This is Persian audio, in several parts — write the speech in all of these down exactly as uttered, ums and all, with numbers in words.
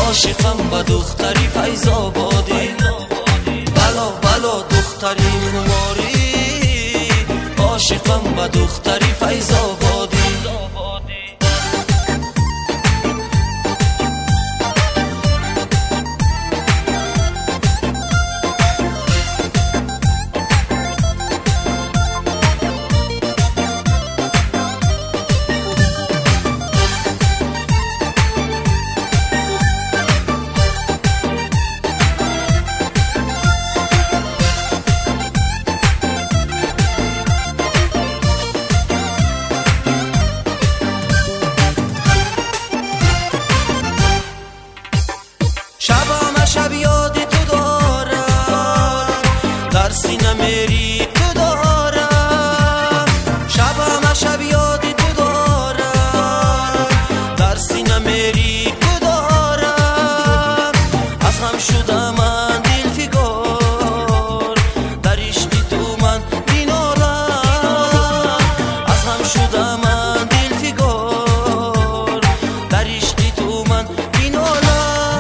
عاشقم با دختری فیض آبادی، بلا بلا دختری خماری، عاشقم با دختری فیض آبادی. شبام شب یاد تو دارم، در سینه میری تو دارم. شبام شب یاد تو دارم، در سینه میری تو دارم. از هم شدم من دل فگار، در عشق تو من بینالم. از هم شدم من دل فگار، در عشق تو من بینالم.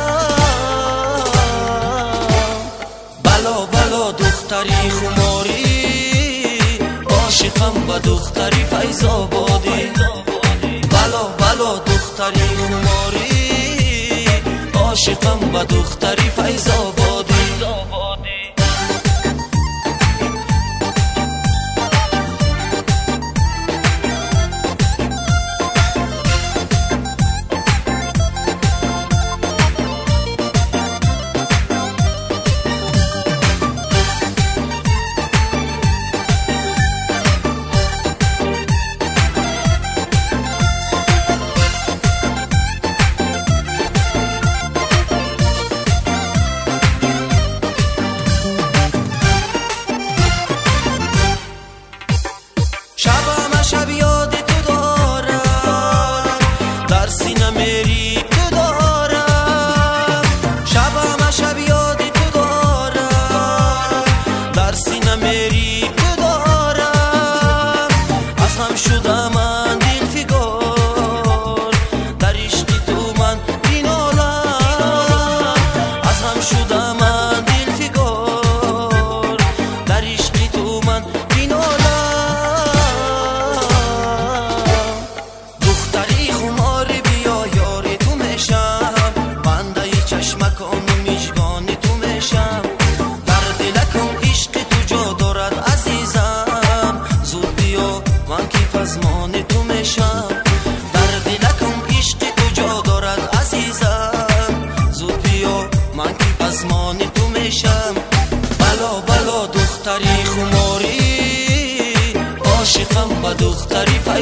بلا بلا دختری خماری، عاشقم با دختری فیض آبادی، بلا بلا دختری خماری، عاشقم با دختری فیض آبادی. شبام شب یاد تو دارم، در سینه میری تو دارم. شبام شب یاد تو دارم، در سینه میری تو دارم. از هم شدم من دل فگار، در عشق تو من بینالم. از هم شدم من دل فگار، در عشق تو من بینالم. دختری خماری بیا یاری تو میشم، بنده چشمکان و مژگان تو میشم. در دلکم عشق تو جا دارد عزیزم، زود بیا من که پزمان تو میشم. در دلکم عشق تو جا دارد عزیزم، زود بیا من که پزمان تو میشم. بلا بلا دختری خماری، عاشقم با دختری